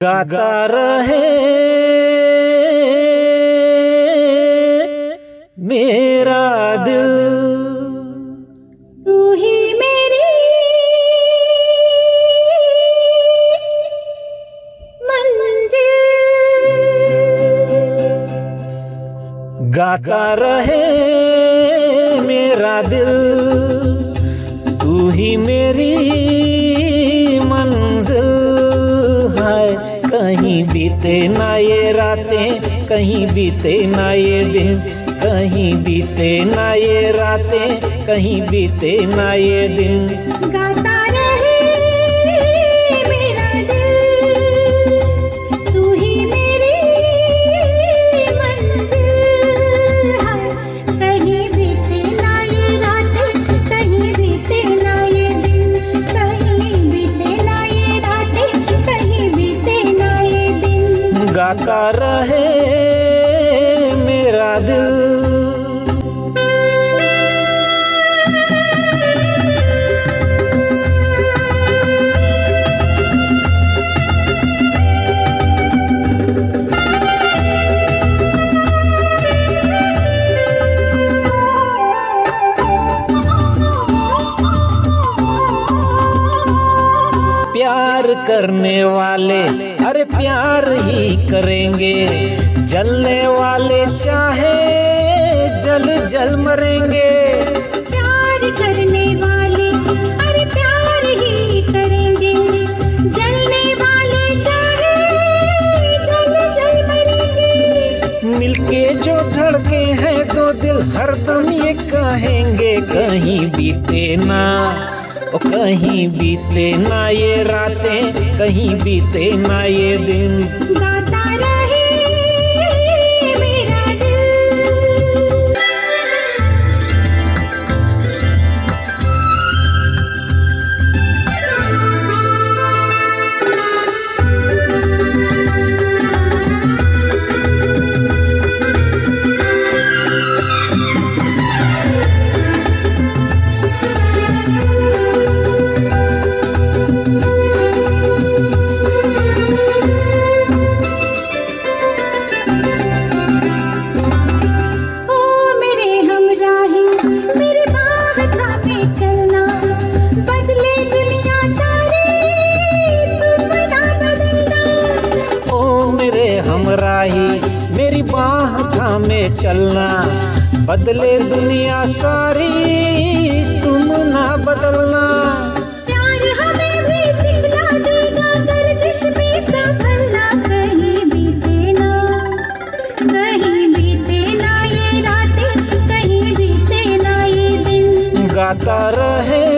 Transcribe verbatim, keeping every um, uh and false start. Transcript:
गाता रहे मेरा दिल, तू ही मेरी मंजिल। गाता रहे मेरा दिल, तू ही मेरी मंजिल है। कहीं बीते ना ये रातें, कहीं बीते ना ये दिन, कहीं बीते ना ये रातें, कहीं बीते ना ये दिन। गाता रहे मेरा दिल, तू ही मेरी मंजिल है। कहीं बीते ना ये रातें, कहीं बीते ना ये दिन, कहीं बीते ना ये रातें, कहीं बीते ना ये दिन। गाता रहे मेरा दिल। प्यार करने वाले अरे प्यार ही करेंगे, जलने वाले चाहे जल जल मरेंगे। प्यार करने वाले अरे प्यार ही करेंगे, जलने वाले चाहे जल जल मरेंगे। मिलके जो धड़के हैं दो दिल हरदम ये कहेंगे, कहीं बीते ना ओ कहीं बीते ना ये रातें, कहीं बीते ना ये दिन। गाता रहे मेरा दिल। हमराही मेरी बाह थामे चलना, बदले दुनिया सारी तुम ना बदलना। प्यार हमें भी सिखला देगा, गर्दिश में सफल ना कहीं बीते ना, कहीं बीते ना ये रातें, कहीं बीते ना ये दिन। गाता रहे